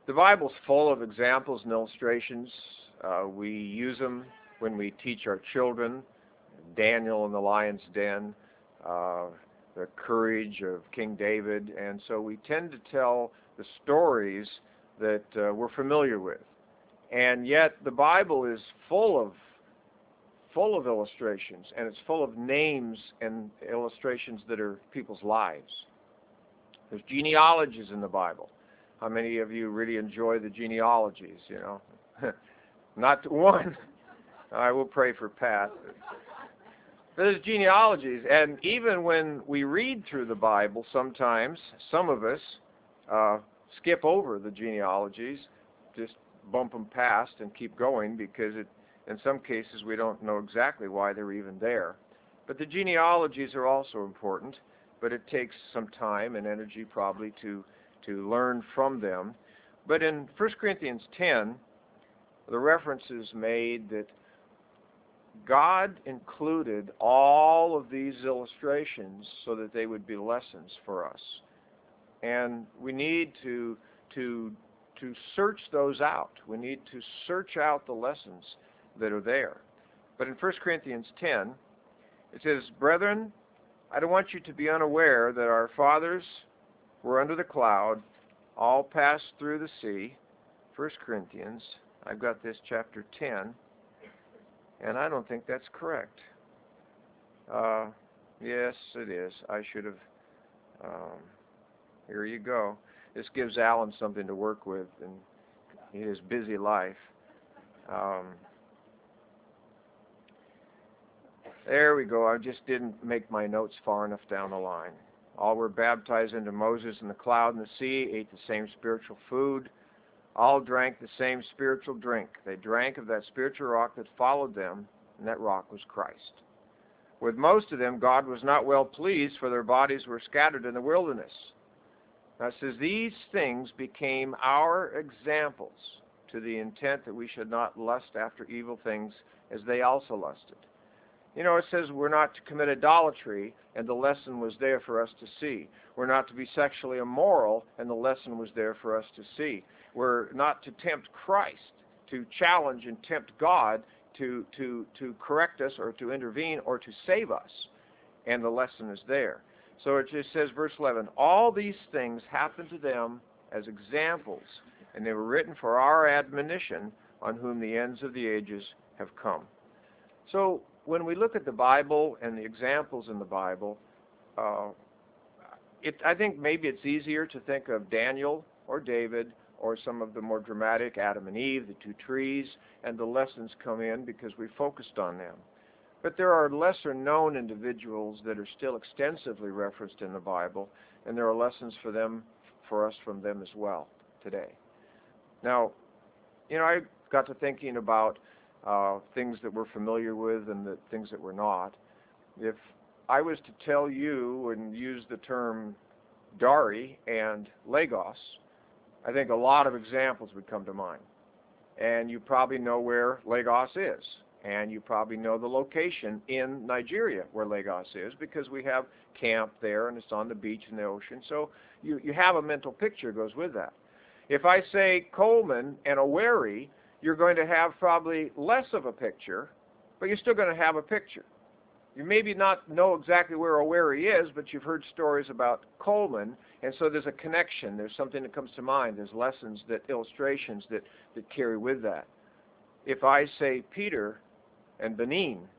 The Bible's full of examples and illustrations. We use them when we teach our children. Daniel in the lion's den, the courage of King David, and so we tend to tell the stories that we're familiar with. And yet the Bible is full of illustrations, and it's full of names and illustrations that are people's lives. There's genealogies in the Bible. How many of you really enjoy the genealogies, you know? Not one. I will pray for Pat. There's genealogies, and even when we read through the Bible, sometimes some of us skip over the genealogies, just bump them past and keep going because in some cases we don't know exactly why they're even there. But the genealogies are also important, but it takes some time and energy probably to learn from them. But in 1 Corinthians 10, the reference is made that God included all of these illustrations so that they would be lessons for us. And we need to search those out. We need to search out the lessons that are there. But in 1 Corinthians 10, it says, "Brethren, I don't want you to be unaware that our fathers were under the cloud, all passed through the sea." 1 Corinthians, I've got this chapter 10, and I don't think that's correct. Yes, it is. I should have. Here you go. This gives Alan something to work with in his busy life. There we go. I just didn't make my notes far enough down the line. All were baptized into Moses in the cloud and the sea, ate the same spiritual food. All drank the same spiritual drink. They drank of that spiritual rock that followed them, and that rock was Christ. With most of them, God was not well pleased, for their bodies were scattered in the wilderness. Now it says, "These things became our examples, to the intent that we should not lust after evil things as they also lusted." You know, it says we're not to commit idolatry, and the lesson was there for us to see. We're not to be sexually immoral, and the lesson was there for us to see. We're not to tempt Christ, to challenge and tempt God to correct us or to intervene or to save us, and the lesson is there. So it just says, verse 11, "All these things happened to them as examples, and they were written for our admonition, on whom the ends of the ages have come." So when we look at the Bible and the examples in the Bible, I think maybe it's easier to think of Daniel or David or some of the more dramatic Adam and Eve, the two trees, and the lessons come in because we focused on them. But there are lesser-known individuals that are still extensively referenced in the Bible, and there are lessons for us from them as well today. Now, you know, I got to thinking about things that we're familiar with and the things that we're not. If I was to tell you and use the term Dari and Lagos, I think a lot of examples would come to mind. And you probably know where Lagos is. And you probably know the location in Nigeria where Lagos is because we have camp there and it's on the beach in the ocean. So you have a mental picture that goes with that. If I say Coleman and Owerri, you're going to have probably less of a picture, but you're still going to have a picture. You maybe not know exactly where Owerri is, but you've heard stories about Coleman, and so there's a connection. There's something that comes to mind. There's lessons, illustrations that carry with that. If I say Peter and Benin,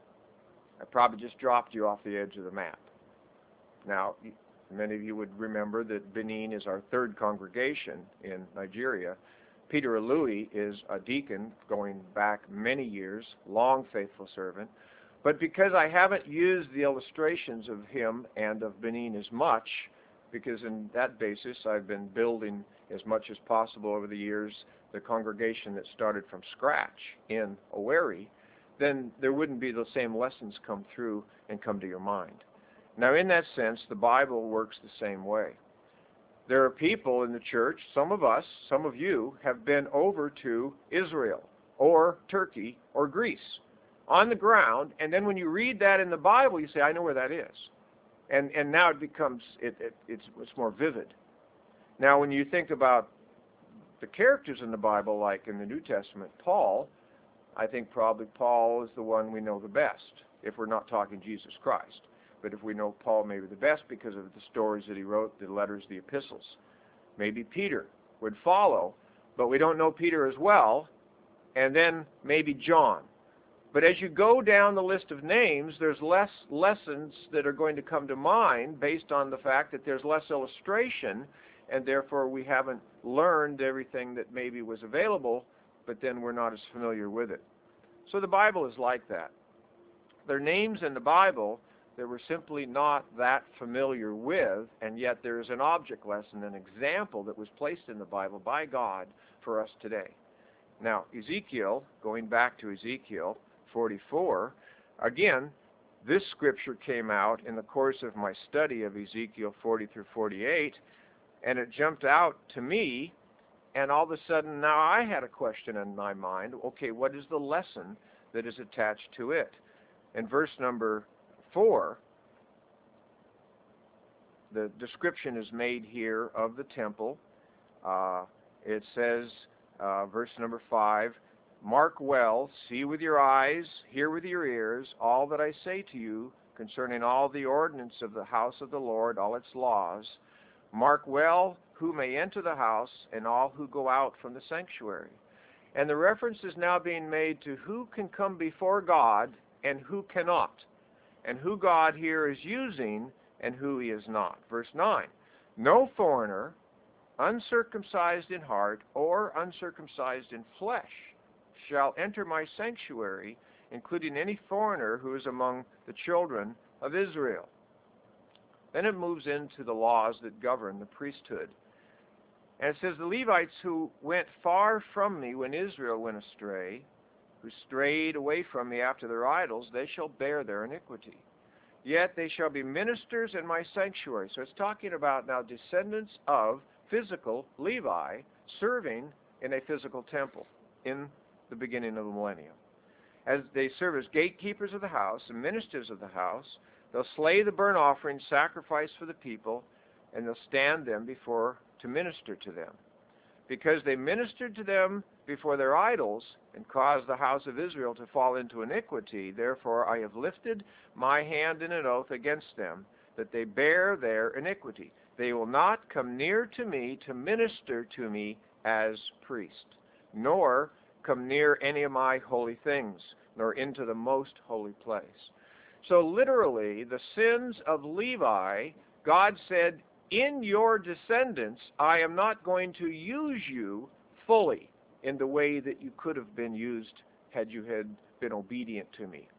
I probably just dropped you off the edge of the map. Now, many of you would remember that Benin is our third congregation in Nigeria. Peter Alui is a deacon going back many years, long faithful servant. But because I haven't used the illustrations of him and of Benin as much, because in that basis I've been building as much as possible over the years the congregation that started from scratch in Owerri, then there wouldn't be the same lessons come through and come to your mind. Now in that sense, the Bible works the same way. There are people in the church, some of us, some of you, have been over to Israel or Turkey or Greece on the ground, and then when you read that in the Bible, you say, I know where that is. And now it becomes, it's more vivid. Now when you think about the characters in the Bible, like in the New Testament, Paul, I think probably Paul is the one we know the best, if we're not talking Jesus Christ. But if we know Paul maybe the best because of the stories that he wrote, the letters, the epistles. Maybe Peter would follow, but we don't know Peter as well, and then maybe John. But as you go down the list of names, there's less lessons that are going to come to mind based on the fact that there's less illustration, and therefore we haven't learned everything that maybe was available, but then we're not as familiar with it. So the Bible is like that. There are names in the Bible that we're simply not that familiar with, and yet there is an object lesson, an example that was placed in the Bible by God for us today. Now, Ezekiel, going back to Ezekiel 44, again, this scripture came out in the course of my study of Ezekiel 40 through 48, and it jumped out to me, and all of a sudden now I had a question in my mind. Okay, what is the lesson that is attached to it? In verse number 4, the description is made here of the temple. It says, verse number 5, "Mark well, see with your eyes, hear with your ears, all that I say to you concerning all the ordinance of the house of the Lord, all its laws. Mark well who may enter the house and all who go out from the sanctuary." And the reference is now being made to who can come before God and who cannot, and who God here is using and who he is not. Verse 9, "No foreigner, uncircumcised in heart or uncircumcised in flesh, shall enter my sanctuary, including any foreigner who is among the children of Israel." Then it moves into the laws that govern the priesthood. And it says, "The Levites who went far from me when Israel went astray, who strayed away from me after their idols, they shall bear their iniquity. Yet they shall be ministers in my sanctuary." So it's talking about now descendants of physical Levi serving in a physical temple in the beginning of the millennium. As they serve as gatekeepers of the house and ministers of the house, they'll slay the burnt offering sacrifice for the people, and they'll stand them before to minister to them. Because they ministered to them before their idols and caused the house of Israel to fall into iniquity, therefore I have lifted my hand in an oath against them, that they bear their iniquity. They will not come near to me to minister to me as priest, nor come near any of my holy things, nor into the most holy place. So literally, the sins of Levi, God said, in your descendants, I am not going to use you fully in the way that you could have been used had you had been obedient to me.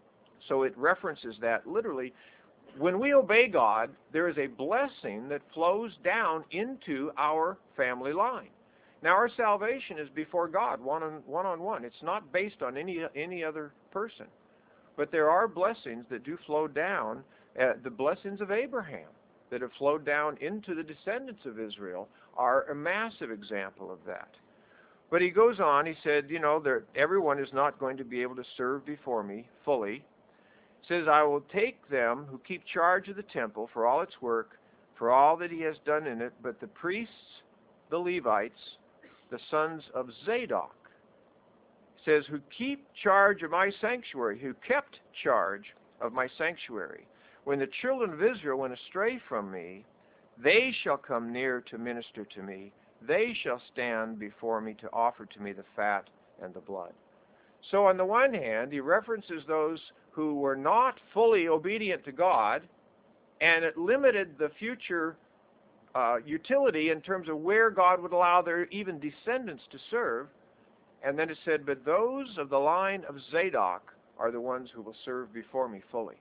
So it references that literally. When we obey God, there is a blessing that flows down into our family line. Now, our salvation is before God, one-on-one. It's not based on any other person. But there are blessings that do flow down, the blessings of Abraham that have flowed down into the descendants of Israel are a massive example of that. But he goes on, he said, everyone is not going to be able to serve before me fully. He says, "I will take them who keep charge of the temple for all its work, for all that he has done in it, but the priests, the Levites, the sons of Zadok," says, "who keep charge of my sanctuary," who kept charge of my sanctuary. "When the children of Israel went astray from me, they shall come near to minister to me. They shall stand before me to offer to me the fat and the blood." So on the one hand, he references those who were not fully obedient to God, and it limited the future utility in terms of where God would allow their even descendants to serve. And then it said, "But those of the line of Zadok are the ones who will serve before me fully."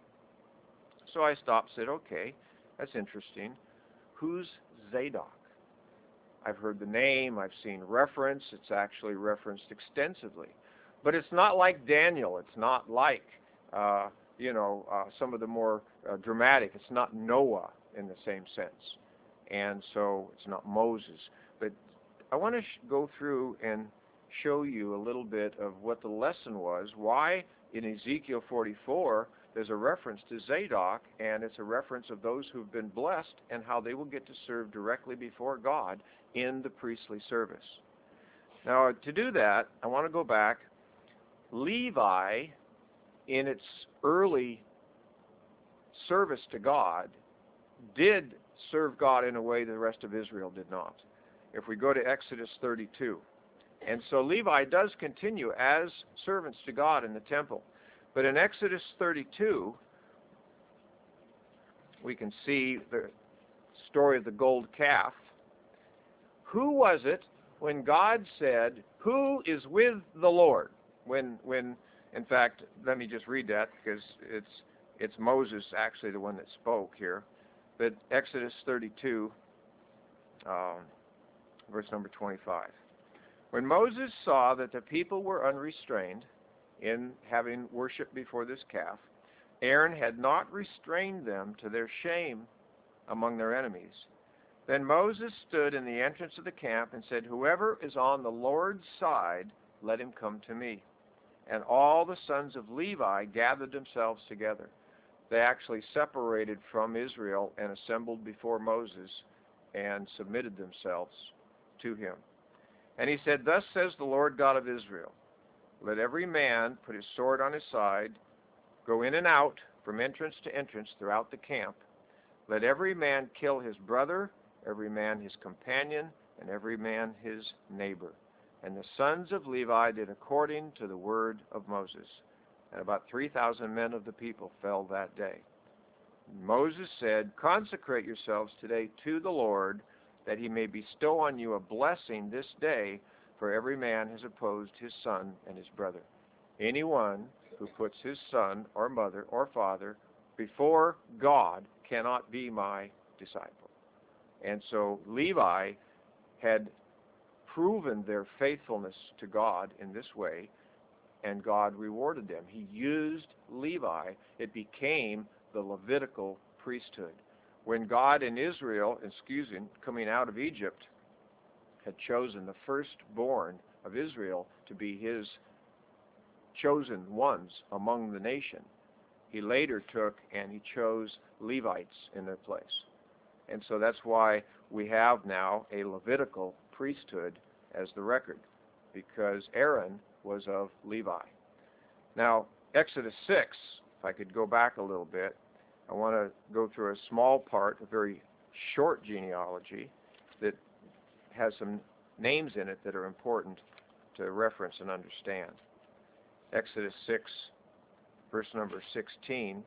So I stopped and said, okay, that's interesting. Who's Zadok? I've heard the name, I've seen reference, it's actually referenced extensively. But it's not like Daniel, it's not like, some of the more dramatic. It's not Noah in the same sense. And so it's not Moses. But I want to go through and show you a little bit of what the lesson was, why in Ezekiel 44 there's a reference to Zadok, and it's a reference of those who've been blessed and how they will get to serve directly before God in the priestly service. Now, to do that, I want to go back. Levi, in its early service to God, did serve God in a way the rest of Israel did not. If we go to Exodus 32. And so Levi does continue as servants to God in the temple. But in Exodus 32, we can see the story of the gold calf. Who was it when God said, "Who is with the Lord?" When in fact, let me just read that because it's Moses actually the one that spoke here. But Exodus 32, verse number 25. When Moses saw that the people were unrestrained in having worship before this calf, Aaron had not restrained them to their shame among their enemies. Then Moses stood in the entrance of the camp and said, "Whoever is on the Lord's side, let him come to me." And all the sons of Levi gathered themselves together. They actually separated from Israel and assembled before Moses and submitted themselves to him. And he said, "Thus says the Lord God of Israel, let every man put his sword on his side, go in and out from entrance to entrance throughout the camp. Let every man kill his brother, every man his companion, and every man his neighbor." And the sons of Levi did according to the word of Moses. And about 3,000 men of the people fell that day. Moses said, "Consecrate yourselves today to the Lord, that he may bestow on you a blessing this day, for every man has opposed his son and his brother. Anyone who puts his son or mother or father before God cannot be my disciple." And so Levi had proven their faithfulness to God in this way, and God rewarded them. He used Levi. It became the Levitical priesthood. When God in Israel, coming out of Egypt, had chosen the firstborn of Israel to be his chosen ones among the nation, he later took and he chose Levites in their place. And so that's why we have now a Levitical priesthood as the record, because Aaron was of Levi. Now, Exodus 6, if I could go back a little bit, I want to go through a small part, a very short genealogy that has some names in it that are important to reference and understand. Exodus 6, verse number 16,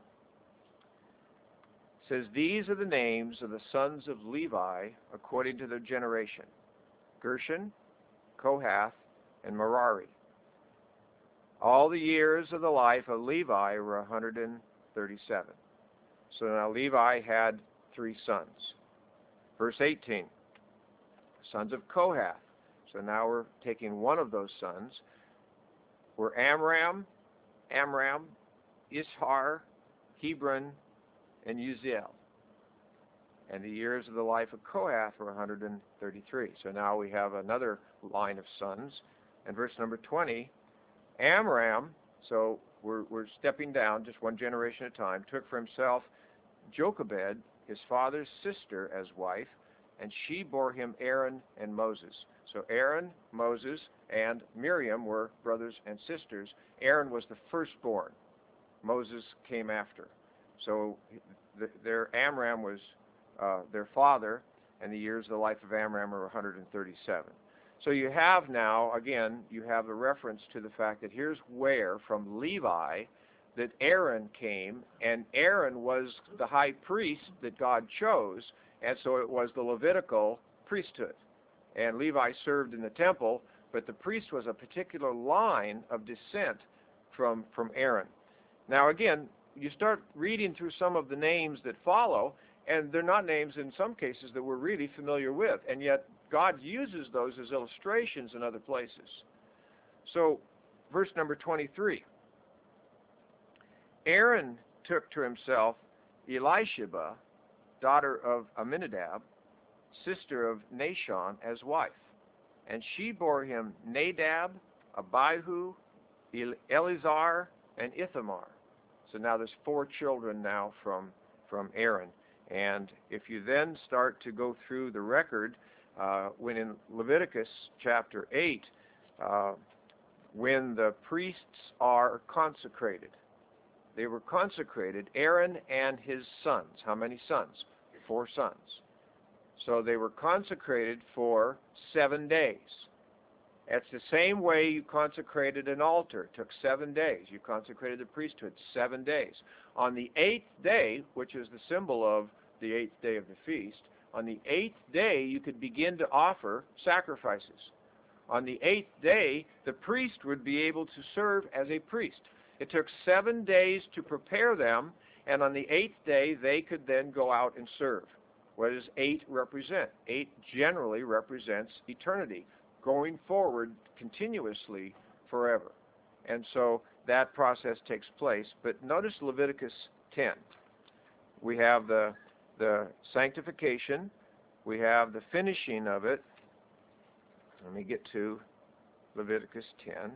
says, "These are the names of the sons of Levi according to their generation: Gershon, Kohath, and Merari. All the years of the life of Levi were 137. So now Levi had 3 sons. Verse 18, sons of Kohath. So now we're taking one of those sons. Were Amram, Ishar, Hebron, and Uziel. And the years of the life of Kohath were 133. So now we have another line of sons. And verse number 20, Amram, so we're stepping down just one generation at a time, took for himself Jochebed, his father's sister, as wife, and she bore him Aaron and Moses. So Aaron, Moses, and Miriam were brothers and sisters. Aaron was the firstborn. Moses came after. So their Amram was their father, and the years of the life of Amram are 137. So you have now, again, you have the reference to the fact that here's where, from Levi, that Aaron came, and Aaron was the high priest that God chose, and so it was the Levitical priesthood. And Levi served in the temple, but the priest was a particular line of descent from Aaron. Now again, you start reading through some of the names that follow, and they're not names in some cases that we're really familiar with, and yet God uses those as illustrations in other places. So, verse number 23. Aaron took to himself Elisheba, daughter of Amminadab, sister of Nashon, as wife. And she bore him Nadab, Abihu, Eleazar, and Ithamar. So now there's 4 children now from Aaron. And if you then start to go through the record, when in Leviticus chapter 8, when the priests are consecrated. They were consecrated, Aaron and his sons. How many sons? 4 sons. So they were consecrated for 7 days. It's the same way you consecrated an altar. It took 7 days. You consecrated the priesthood 7 days. On the 8th day, which is the symbol of the 8th day of the feast, on the 8th day you could begin to offer sacrifices. On the 8th day, the priest would be able to serve as a priest. It took 7 days to prepare them, and on the 8th day they could then go out and serve. What does 8 represent? 8 generally represents eternity, going forward continuously forever. And so that process takes place. But notice Leviticus 10. We have the sanctification. We have the finishing of it. Let me get to Leviticus 10.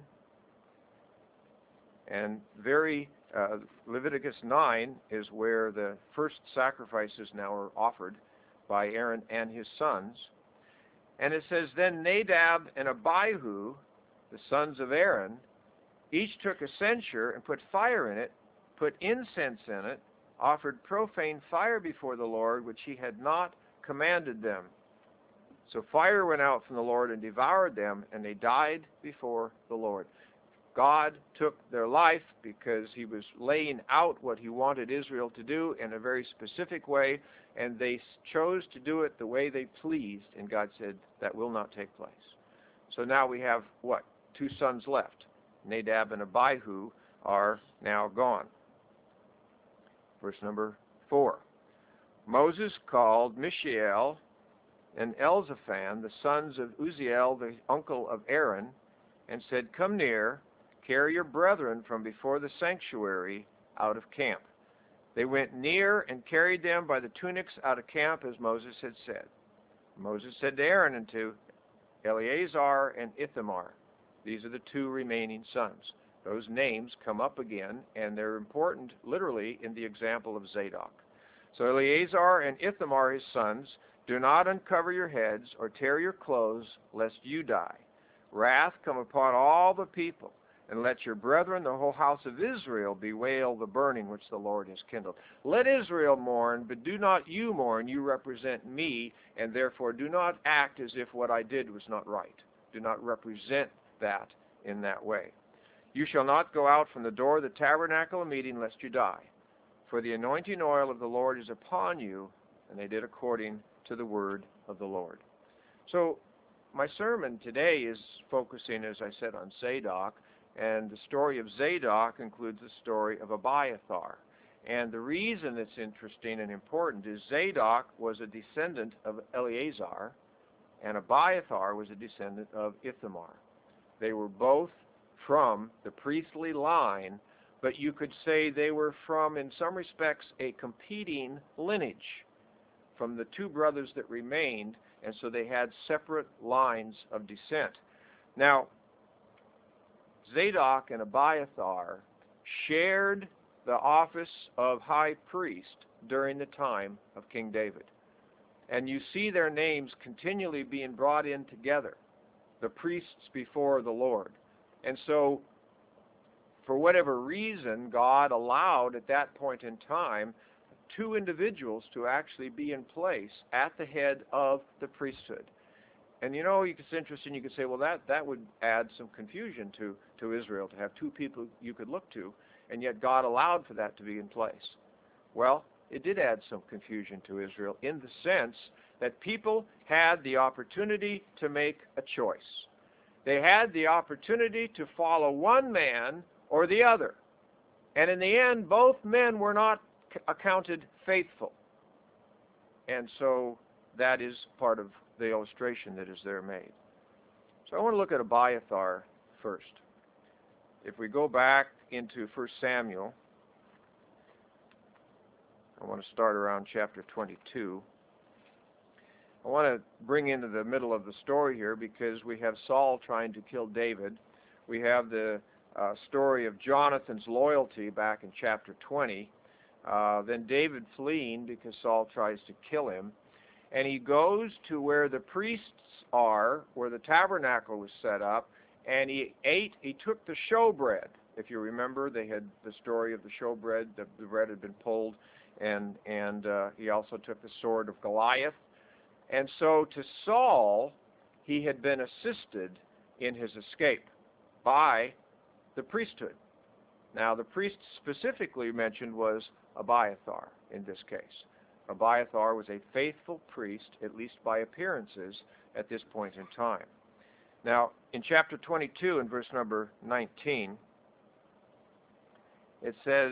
And Leviticus 9 is where the first sacrifices now are offered by Aaron and his sons. And it says, Then Nadab and Abihu, the sons of Aaron, each took a censer and put fire in it, put incense in it, offered profane fire before the Lord, which he had not commanded them. So fire went out from the Lord and devoured them, and they died before the Lord. God took their life because he was laying out what he wanted Israel to do in a very specific way, and they chose to do it the way they pleased, and God said, that will not take place. So now we have, 2 sons left. Nadab and Abihu are now gone. Verse number 4. Moses called Mishael and Elzaphan, the sons of Uzziel, the uncle of Aaron, and said, Come near, carry your brethren from before the sanctuary out of camp. They went near and carried them by the tunics out of camp, as Moses had said. Moses said to Aaron and to Eleazar and Ithamar, these are the 2 remaining sons. Those names come up again, and they're important literally in the example of Zadok. So Eleazar and Ithamar, his sons, do not uncover your heads or tear your clothes, lest you die. Wrath come upon all the people, and let your brethren, the whole house of Israel, bewail the burning which the Lord has kindled. Let Israel mourn, but do not you mourn. You represent me, and therefore do not act as if what I did was not right. Do not represent that in that way. You shall not go out from the door of the tabernacle of meeting, lest you die. For the anointing oil of the Lord is upon you, and they did according to the word of the Lord. So my sermon today is focusing, as I said, on Zadok. And the story of Zadok includes the story of Abiathar. And the reason it's interesting and important is Zadok was a descendant of Eleazar, and Abiathar was a descendant of Ithamar. They were both from the priestly line, but you could say they were from, in some respects, a competing lineage from the 2 brothers that remained, and so they had separate lines of descent. Now, Zadok and Abiathar shared the office of high priest during the time of King David. And you see their names continually being brought in together, the priests before the Lord. And so, for whatever reason, God allowed at that point in time 2 individuals to actually be in place at the head of the priesthood. And it's interesting, you could say, well, that would add some confusion to Israel, to have 2 people you could look to, and yet God allowed for that to be in place. Well, it did add some confusion to Israel in the sense that people had the opportunity to make a choice. They had the opportunity to follow one man or the other. And in the end, both men were not accounted faithful. And so that is part of the illustration that is there made. So I want to look at Abiathar first. If we go back into 1 Samuel, I want to start around chapter 22. I want to bring into the middle of the story here because we have Saul trying to kill David. We have the story of Jonathan's loyalty back in chapter 20. Then David fleeing because Saul tries to kill him. And he goes to where the priests are, where the tabernacle was set up, and he took the showbread. If you remember, they had the story of the showbread. The bread had been pulled, and he also took the sword of Goliath. And so to Saul, he had been assisted in his escape by the priesthood. Now, the priest specifically mentioned was Abiathar in this case. Abiathar was a faithful priest, at least by appearances, at this point in time. Now, in chapter 22 and verse number 19, it says,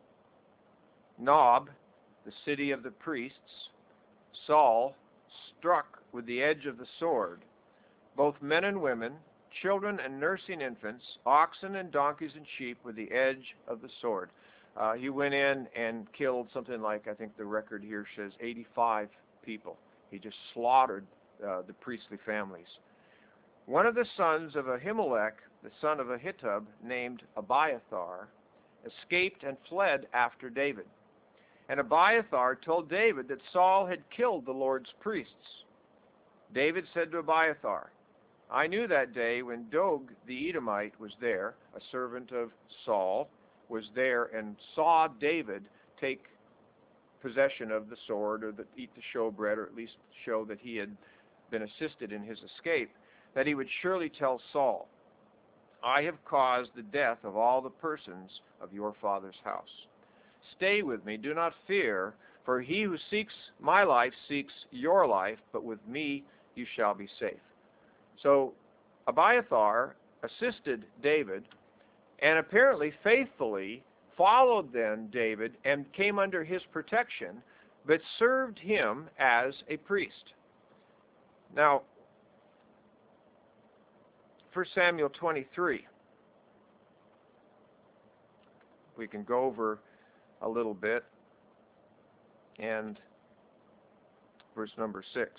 Nob, the city of the priests, Saul struck with the edge of the sword, both men and women, children and nursing infants, oxen and donkeys and sheep with the edge of the sword. He went in and killed something like, I think the record here says, 85 people. He just slaughtered the priestly families. One of the sons of Ahimelech, the son of Ahitub, named Abiathar, escaped and fled after David. And Abiathar told David that Saul had killed the Lord's priests. David said to Abiathar, I knew that day when Dog the Edomite was there, a servant of Saul, was there and saw David take possession of the sword or eat the showbread, or at least show that he had been assisted in his escape, that he would surely tell Saul, I have caused the death of all the persons of your father's house. Stay with me, do not fear, for he who seeks my life seeks your life, but with me you shall be safe. So Abiathar assisted David and apparently faithfully followed then David and came under his protection, but served him as a priest. Now, 1 Samuel 23. We can go over a little bit, and verse number 6.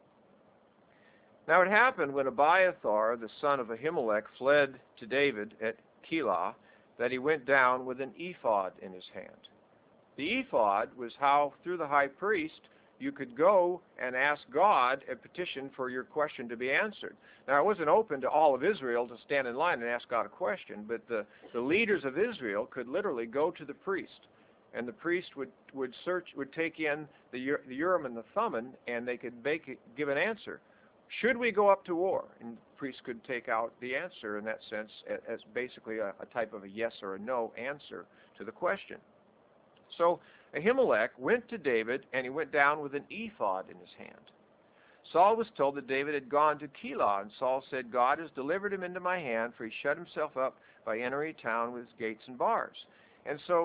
Now it happened when Abiathar, the son of Ahimelech, fled to David at Keilah, that he went down with an ephod in his hand. The ephod was how, through the high priest, you could go and ask God a petition for your question to be answered. Now, it wasn't open to all of Israel to stand in line and ask God a question, but the leaders of Israel could literally go to the priest, and the priest would take in the Urim and the Thummim, and they could give an answer. Should we go up to war? And the priest could take out the answer in that sense as basically a type of a yes or a no answer to the question. So Ahimelech went to David, and he went down with an ephod in his hand. Saul was told that David had gone to Keilah, and Saul said, God has delivered him into my hand, for he shut himself up by entering a town with its gates and bars. And so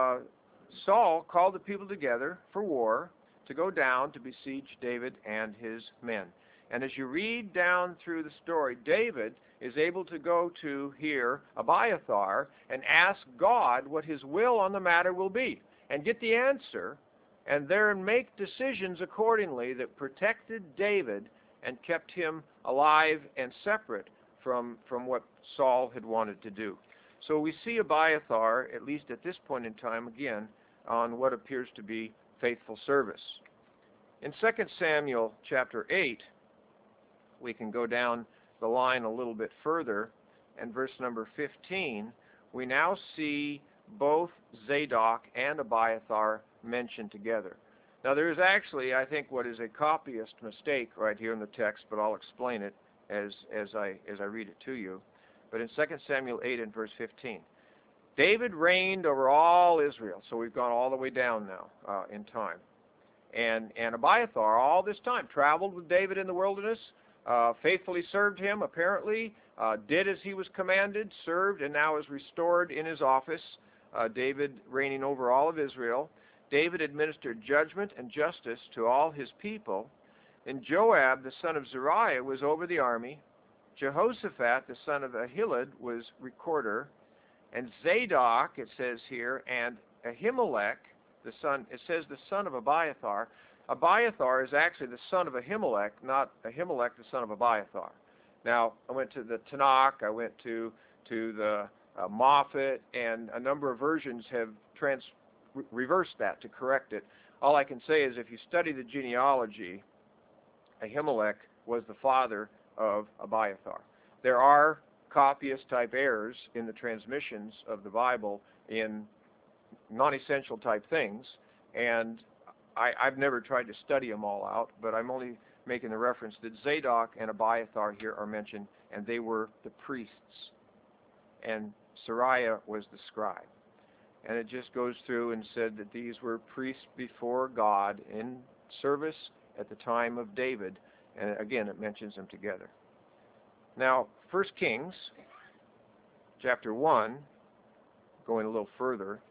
Saul called the people together for war to go down to besiege David and his men. And as you read down through the story, David is able to go to here Abiathar and ask God what his will on the matter will be, and get the answer, and then make decisions accordingly that protected David and kept him alive and separate from what Saul had wanted to do. So we see Abiathar, at least at this point in time, again, on what appears to be faithful service. In 2 Samuel chapter 8, we can go down the line a little bit further, and verse number 15, we now see both Zadok and Abiathar mentioned together. Now there is actually, I think, what is a copyist mistake right here in the text, but I'll explain it as I read it to you. But in 2 Samuel 8 and verse 15, David reigned over all Israel. So we've gone all the way down now in time. And Abiathar, all this time, traveled with David in the wilderness, faithfully served him, apparently, did as he was commanded, served, and now is restored in his office, David reigning over all of Israel. David administered judgment and justice to all his people. And Joab, the son of Zeruiah, was over the army. Jehoshaphat, the son of Ahilud, was recorder. And Zadok, it says here, and Ahimelech, the son of Abiathar. Abiathar is actually the son of Ahimelech, not Ahimelech, the son of Abiathar. Now, I went to the Tanakh, I went to the Moffat, and a number of versions have reversed that to correct it. All I can say is if you study the genealogy, Ahimelech was the father of Abiathar. There are copyist type errors in the transmissions of the Bible in non-essential type things, and I've never tried to study them all out, but I'm only making the reference that Zadok and Abiathar here are mentioned, and they were the priests, and Sariah was the scribe. And it just goes through and said that these were priests before God in service at the time of David, and again it mentions them together. Now, 1 Kings chapter 1, going a little further,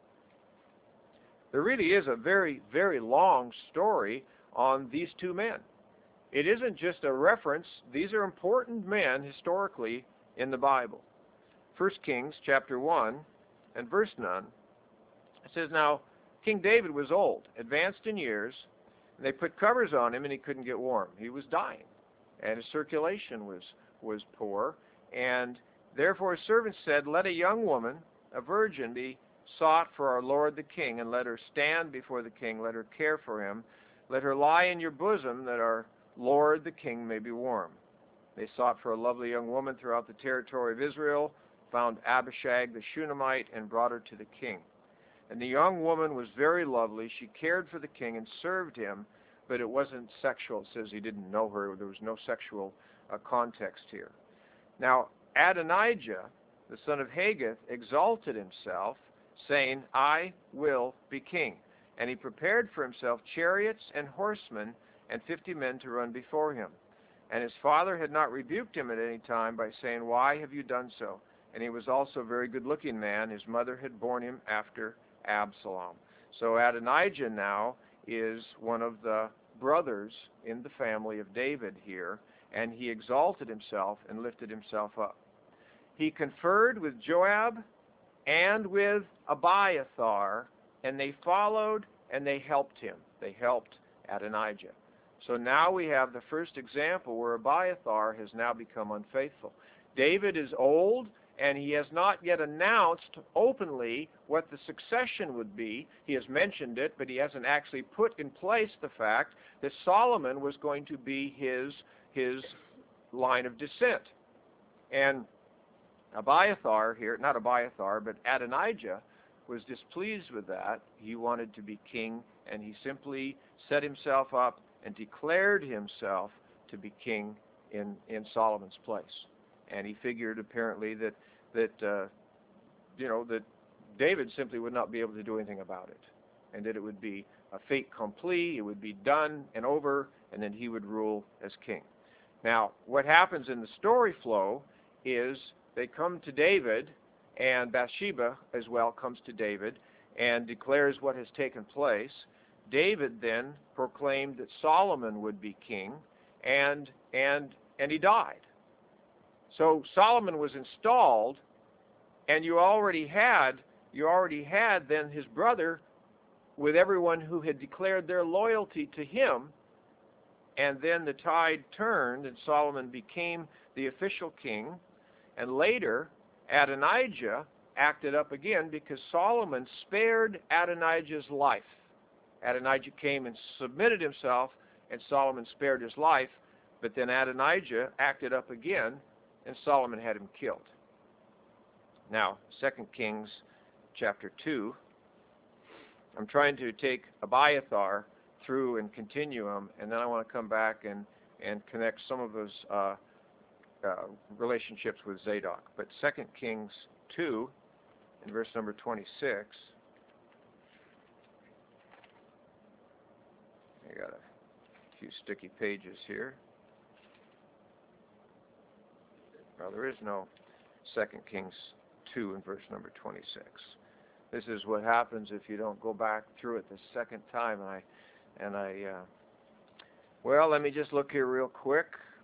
there really is a very, very long story on these two men. It isn't just a reference. These are important men historically in the Bible. 1 Kings chapter 1 and verse 9, it says, "Now King David was old, advanced in years, and they put covers on him and he couldn't get warm." He was dying, and his circulation was poor, and therefore his servants said, "Let a young woman, a virgin, be sought for our lord the king, and let her stand before the king, let her care for him, let her lie in your bosom, that our lord the king may be warm." They sought for a lovely young woman throughout the territory of Israel, found Abishag the Shunammite, and brought her to the king. And the young woman was very lovely. She cared for the king and served him, but it wasn't sexual. It says he didn't know her. There was no sexual context here. Now, Adonijah, the son of Haggith, exalted himself, saying, "I will be king." And he prepared for himself chariots and horsemen and 50 men to run before him. And his father had not rebuked him at any time by saying, "Why have you done so?" And he was also a very good-looking man. His mother had borne him after Absalom. So Adonijah now is one of the brothers in the family of David here, and he exalted himself and lifted himself up. He conferred with Joab and with Abiathar, and they followed and they helped him. They helped Adonijah. So now we have the first example where Abiathar has now become unfaithful. David is old, and he has not yet announced openly what the succession would be. He has mentioned it, but he hasn't actually put in place the fact that Solomon was going to be his line of descent. And Abiathar here, not Abiathar, but Adonijah, was displeased with that. He wanted to be king, and he simply set himself up and declared himself to be king in Solomon's place. And he figured apparently that David simply would not be able to do anything about it, and that it would be a fait accompli, it would be done and over, and then he would rule as king. Now, what happens in the story flow is they come to David, and Bathsheba as well comes to David and declares what has taken place. David then proclaimed that Solomon would be king, and he died. So Solomon was installed, and you already had then his brother with everyone who had declared their loyalty to him, and then the tide turned and Solomon became the official king, and later Adonijah acted up again because Solomon spared Adonijah's life. Adonijah came and submitted himself, and Solomon spared his life, but then Adonijah acted up again, and Solomon had him killed. Now, 2 Kings chapter 2, I'm trying to take Abiathar through and continue him, and then I want to come back and connect some of those relationships with Zadok. But 2 Kings 2, in verse number 26, I got a few sticky pages here. Well, there is no 2 Kings 2 in verse number 26. This is what happens if you don't go back through it the second time. Well, let me just look here real quick.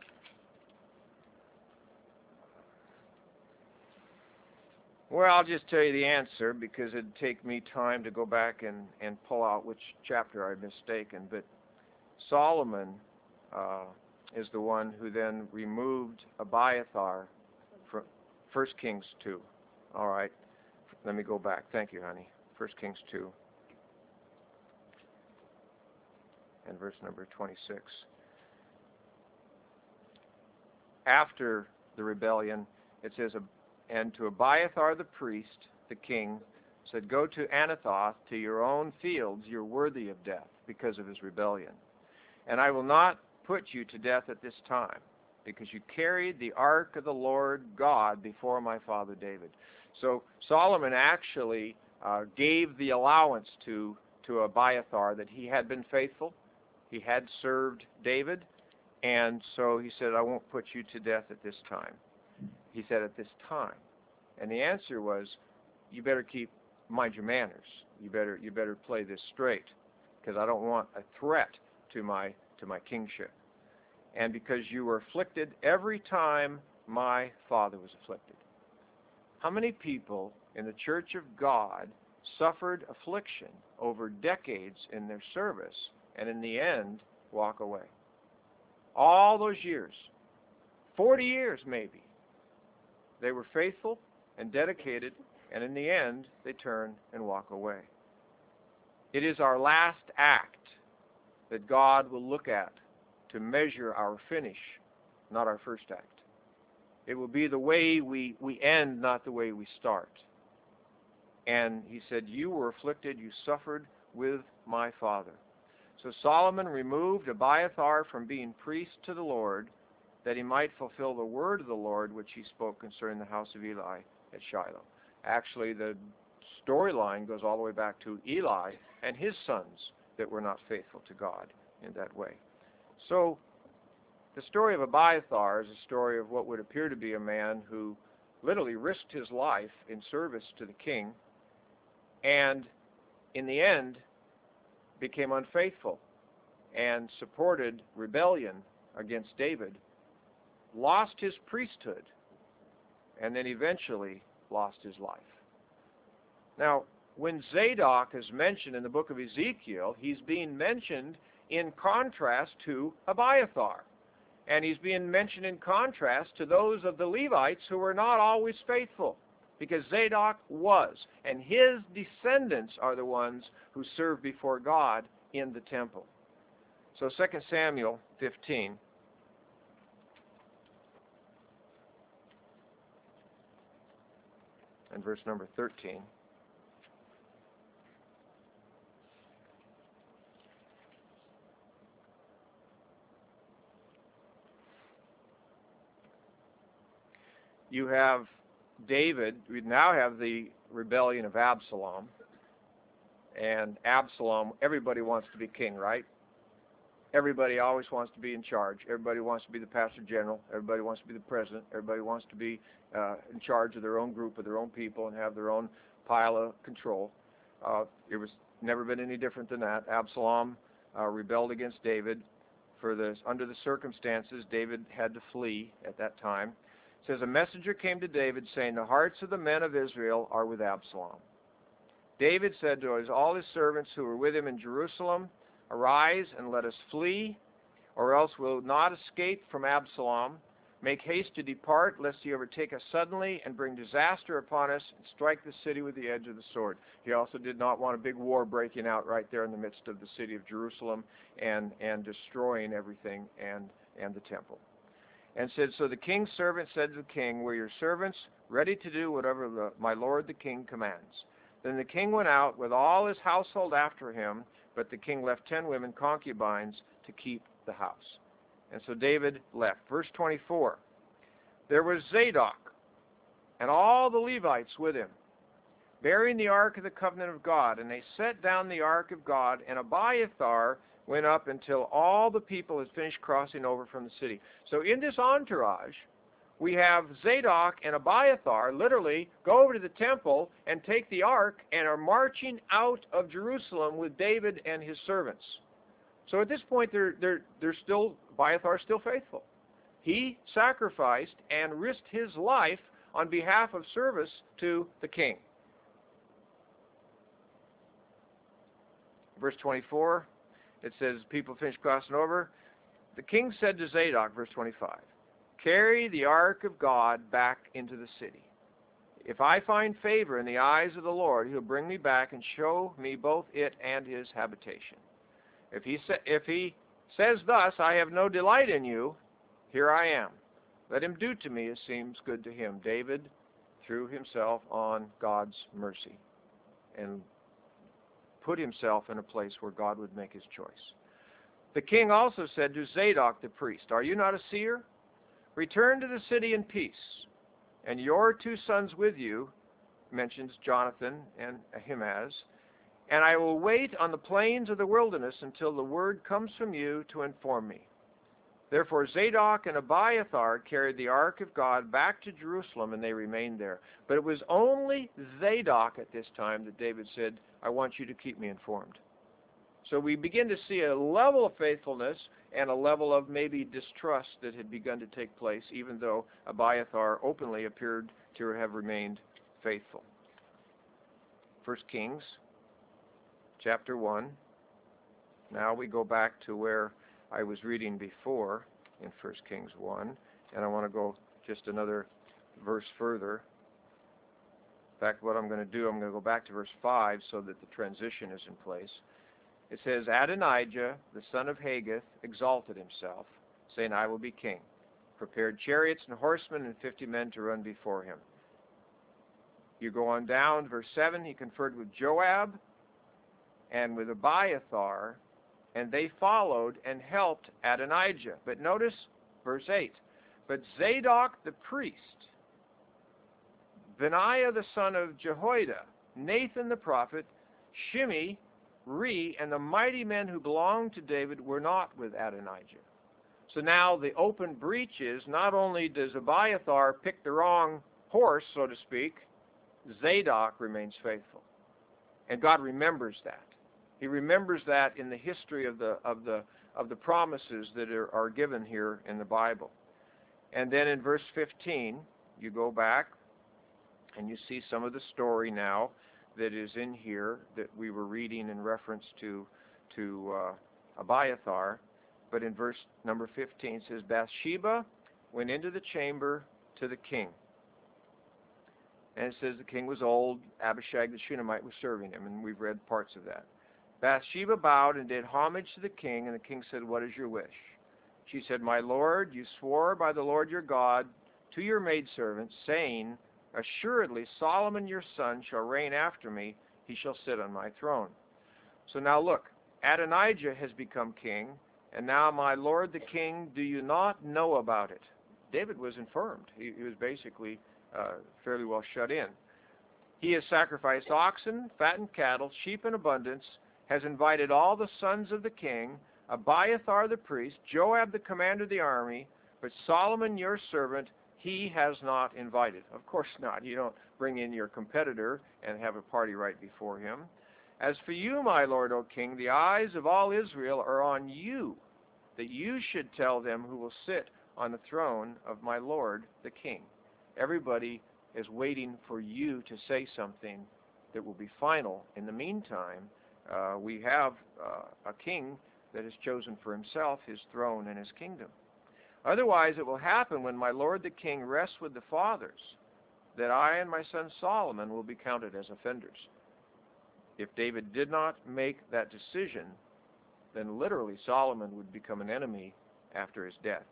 Well, I'll just tell you the answer because it'd take me time to go back and pull out which chapter I've mistaken. But Solomon is the one who then removed Abiathar from 1 Kings 2. All right. Let me go back. Thank you, honey. 1 Kings 2 and verse number 26. After the rebellion, it says, and to Abiathar the priest, the king, said, go to Anathoth, to your own fields, you're worthy of death because of his rebellion. And I will not put you to death at this time, because you carried the ark of the Lord God before my father David. So Solomon actually gave the allowance to Abiathar that he had been faithful, he had served David, and so he said, I won't put you to death at this time. He said, at this time. And the answer was, you better mind your manners. You better play this straight, because I don't want a threat to my kingship. And because you were afflicted every time my father was afflicted. How many people in the Church of God suffered affliction over decades in their service and in the end walk away? All those years, 40 years maybe, they were faithful and dedicated, and in the end they turn and walk away. It is our last act that God will look at to measure our finish, not our first act. It will be the way we end, not the way we start. And he said, you were afflicted, you suffered with my father. So Solomon removed Abiathar from being priest to the Lord, that he might fulfill the word of the Lord which he spoke concerning the house of Eli at Shiloh. Actually, the storyline goes all the way back to Eli and his sons that were not faithful to God in that way. So the story of Abiathar is a story of what would appear to be a man who literally risked his life in service to the king, and in the end became unfaithful and supported rebellion against David, lost his priesthood, and then eventually lost his life. Now, when Zadok is mentioned in the book of Ezekiel, he's being mentioned in contrast to Abiathar. And he's being mentioned in contrast to those of the Levites who were not always faithful, because Zadok was. And his descendants are the ones who serve before God in the temple. So 2 Samuel 15. And verse number 13. You have David. We now have the rebellion of Absalom. And Absalom, everybody wants to be king, right? Everybody always wants to be in charge. Everybody wants to be the pastor general. Everybody wants to be the president. Everybody wants to be in charge of their own group, of their own people, and have their own pile of control. It was never been any different than that. Absalom rebelled against David. Under the circumstances, David had to flee at that time. It says, a messenger came to David saying, the hearts of the men of Israel are with Absalom. David said to all his servants who were with him in Jerusalem, arise and let us flee, or else we'll not escape from Absalom. Make haste to depart, lest he overtake us suddenly and bring disaster upon us and strike the city with the edge of the sword. He also did not want a big war breaking out right there in the midst of the city of Jerusalem and destroying everything and the temple. And said, so the king's servant said to the king, were your servants ready to do whatever my lord the king commands? Then the king went out with all his household after him, but the king left 10 women concubines to keep the house. And so David left. Verse 24, there was Zadok and all the Levites with him, bearing the ark of the covenant of God. And they set down the ark of God, and Abiathar went up until all the people had finished crossing over from the city. So in this entourage, we have Zadok and Abiathar literally go over to the temple and take the ark and are marching out of Jerusalem with David and his servants. So at this point, Abiathar's still faithful. He sacrificed and risked his life on behalf of service to the king. Verse 24, it says, people finished crossing over. The king said to Zadok, verse 25, carry the ark of God back into the city. If I find favor in the eyes of the Lord, he'll bring me back and show me both it and his habitation. If he says thus, I have no delight in you, here I am. Let him do to me as seems good to him. David threw himself on God's mercy and put himself in a place where God would make his choice. The king also said to Zadok the priest, "Are you not a seer? Return to the city in peace, and your 2 sons with you," mentions Jonathan and Ahimaaz, "and I will wait on the plains of the wilderness until the word comes from you to inform me." Therefore Zadok and Abiathar carried the ark of God back to Jerusalem, and they remained there. But it was only Zadok at this time that David said, "I want you to keep me informed." So we begin to see a level of faithfulness and a level of maybe distrust that had begun to take place, even though Abiathar openly appeared to have remained faithful. 1 Kings chapter 1. Now we go back to where I was reading before in 1 Kings 1, and I want to go just another verse further. In fact, what I'm going to do, I'm going to go back to verse 5 so that the transition is in place. It says, Adonijah, the son of Haggith, exalted himself, saying, "I will be king," prepared chariots and horsemen and 50 men to run before him. You go on down, verse 7, he conferred with Joab and with Abiathar, and they followed and helped Adonijah. But notice verse 8. But Zadok the priest, Benaiah the son of Jehoiada, Nathan the prophet, Shimei, Rei, and the mighty men who belonged to David were not with Adonijah. So now the open breach is, not only does Abiathar pick the wrong horse, so to speak, Zadok remains faithful. And God remembers that. He remembers that in the history of the promises that are given here in the Bible. And then in verse 15, you go back and you see some of the story now that is in here that we were reading in reference to Abiathar. But in verse number 15 it says, Bathsheba went into the chamber to the king. And it says the king was old. Abishag the Shunammite was serving him, and we've read parts of that. Bathsheba bowed and did homage to the king, and the king said, "What is your wish?" She said, "My lord, you swore by the Lord your God to your maidservant, saying, Assuredly Solomon your son shall reign after me, he shall sit on my throne." So now look, Adonijah has become king, and now, my lord the king, do you not know about it? David was infirmed. He was basically fairly well shut in. He has sacrificed oxen, fattened cattle, sheep in abundance, has invited all the sons of the king, Abiathar the priest, Joab the commander of the army, but Solomon your servant he has not invited. Of course not. You don't bring in your competitor and have a party right before him. As for you, my lord, O king, the eyes of all Israel are on you, that you should tell them who will sit on the throne of my lord the king. Everybody is waiting for you to say something that will be final. In the meantime, we have a king that has chosen for himself his throne and his kingdom. Otherwise, it will happen when my lord the king rests with the fathers, that I and my son Solomon will be counted as offenders. If David did not make that decision, then literally Solomon would become an enemy after his death.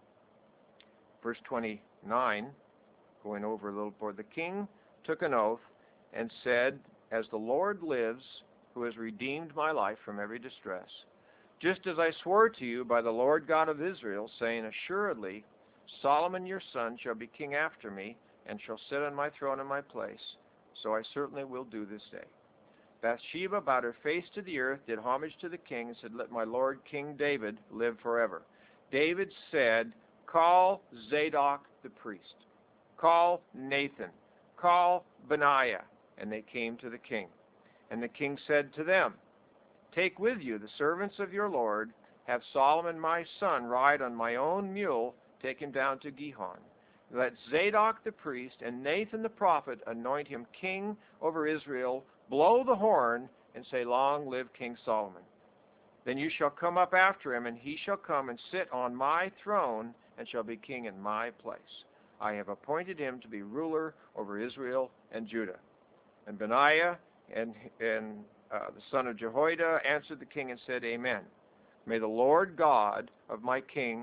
Verse 29, going over a little more, the king took an oath and said, As the Lord lives, who has redeemed my life from every distress, just as I swore to you by the Lord God of Israel, saying, Assuredly Solomon your son shall be king after me, and shall sit on my throne in my place, so I certainly will do this day. Bathsheba bowed her face to the earth, did homage to the king, and said, Let my lord King David live forever. David said, Call Zadok the priest. Call Nathan. Call Benaiah. And they came to the king. And the king said to them, Take with you the servants of your lord, have Solomon my son ride on my own mule, take him down to Gihon. Let Zadok the priest and Nathan the prophet anoint him king over Israel, blow the horn, and say, Long live King Solomon. Then you shall come up after him, and he shall come and sit on my throne, and shall be king in my place. I have appointed him to be ruler over Israel and Judah. And Benaiah and the son of Jehoiada answered the king and said, Amen. May the Lord God of my king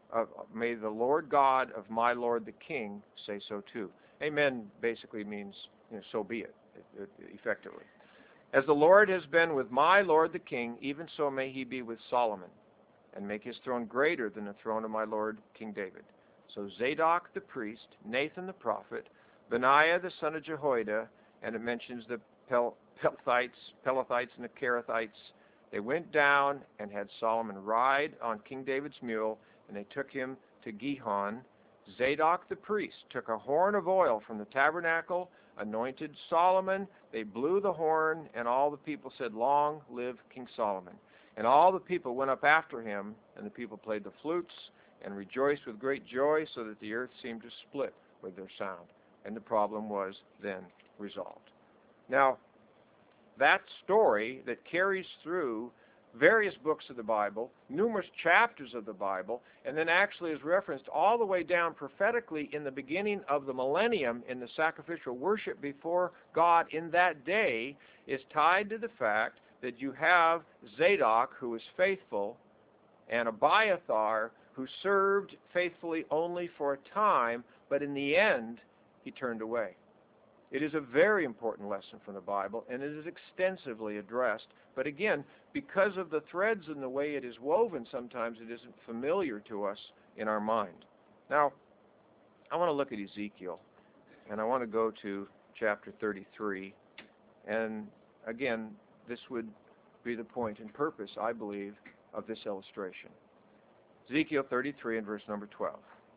may the Lord God of my Lord the king say so too. Amen basically means, so be it, effectively. As the Lord has been with my Lord the king, even so may he be with Solomon, and make his throne greater than the throne of my Lord King David. So Zadok the priest, Nathan the prophet, Benaiah the son of Jehoiada, and it mentions the Pelethites and the Kerethites, they went down and had Solomon ride on King David's mule, and they took him to Gihon. Zadok the priest took a horn of oil from the tabernacle, anointed Solomon. They blew the horn, and all the people said, "Long live King Solomon." And all the people went up after him, and the people played the flutes and rejoiced with great joy, so that the earth seemed to split with their sound. And the problem was then resolved. Now, that story that carries through various books of the Bible, numerous chapters of the Bible, and then actually is referenced all the way down prophetically in the beginning of the millennium in the sacrificial worship before God in that day, is tied to the fact that you have Zadok, who was faithful, and Abiathar, who served faithfully only for a time, but in the end, he turned away. It is a very important lesson from the Bible, and it is extensively addressed. But again, because of the threads and the way it is woven, sometimes it isn't familiar to us in our mind. Now, I want to look at Ezekiel, and I want to go to chapter 33. And again, this would be the point and purpose, I believe, of this illustration. Ezekiel 33 and verse number 12.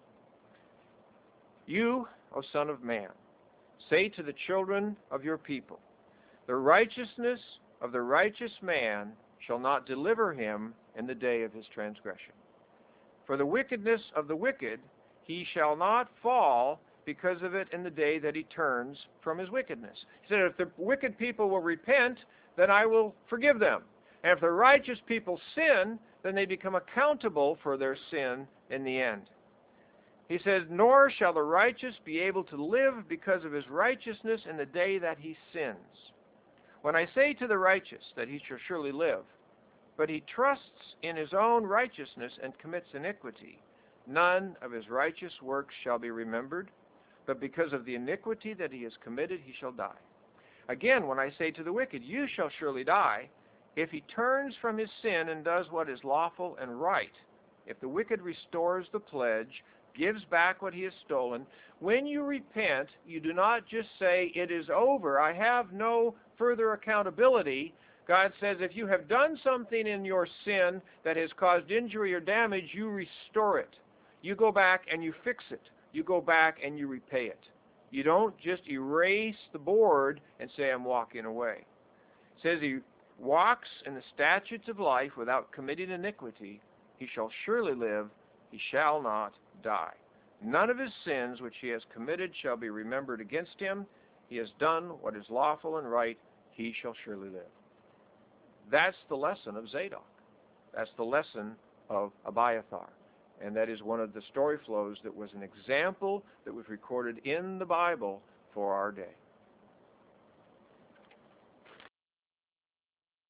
You, O son of man, say to the children of your people, the righteousness of the righteous man shall not deliver him in the day of his transgression. For the wickedness of the wicked he shall not fall because of it in the day that he turns from his wickedness. He said, if the wicked people will repent, then I will forgive them. And if the righteous people sin, then they become accountable for their sin in the end. He says, nor shall the righteous be able to live because of his righteousness in the day that he sins. When I say to the righteous that he shall surely live, but he trusts in his own righteousness and commits iniquity, none of his righteous works shall be remembered, but because of the iniquity that he has committed, he shall die. Again, when I say to the wicked, you shall surely die, if he turns from his sin and does what is lawful and right, if the wicked restores the pledge, gives back what he has stolen, when you repent, you do not just say, it is over, I have no further accountability. God says, if you have done something in your sin that has caused injury or damage, you restore it. You go back and you fix it. You go back and you repay it. You don't just erase the board and say, I'm walking away. It says he walks in the statutes of life without committing iniquity, he shall surely live, he shall not die. None of his sins which he has committed shall be remembered against him. He has done what is lawful and right, he shall surely live. That's the lesson of Zadok. That's the lesson of Abiathar. And that is one of the story flows that was an example that was recorded in the Bible for our day.